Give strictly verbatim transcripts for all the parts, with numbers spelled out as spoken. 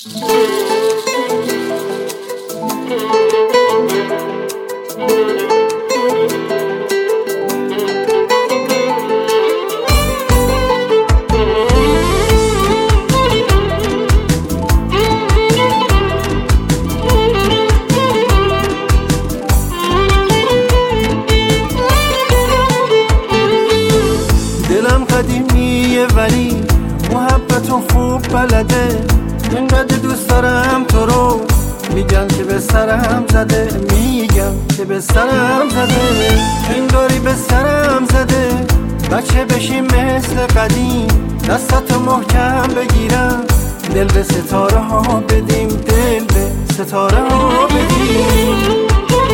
دلم قدیمیه ولی محبتون خوب بلده، اینقدر دوست دارم تو رو، میگن که به سرم زده، میگن که به سرم زده، این داری به سرم زده. بچه بشیم مثل قدیم، دستاتو محکم بگیرم، دل به ستاره ها بدیم، دل به ستاره ها بدیم.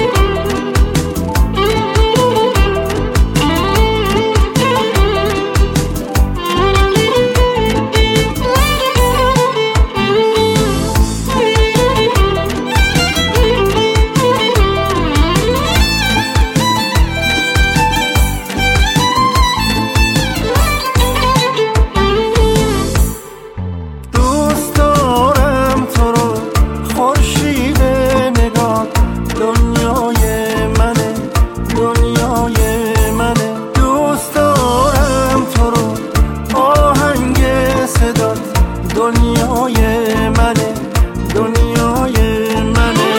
دنیای منه، دنیای منه.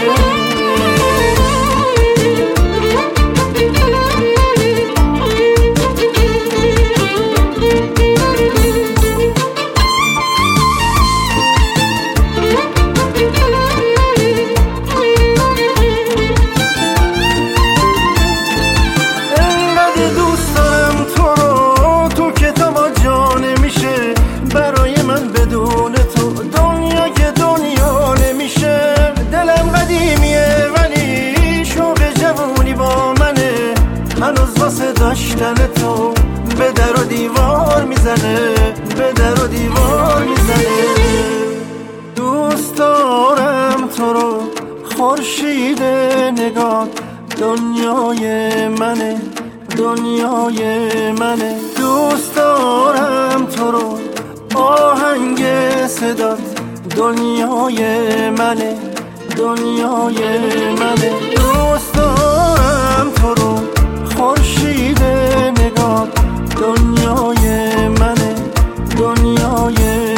انقدر دوست دارم تو رو، تو کتابا جا نمیشه برای من بدون تو، دنیا که دنیا نمیشه. دلم قدیمیه ولی شوق جوونی با منه، هنوز واسه داشتن تو به در و دیوار میزنه، به در و دیوار میزنه. دوست دارم تو رو، خورشید نگاه دنیای منه، دنیای منه. دوست دارم تو رو، آهنگ صدات دنیای منه، دنیای منه. دوست دارم تو رو، خورشید نگاه دنیای منه، دنیای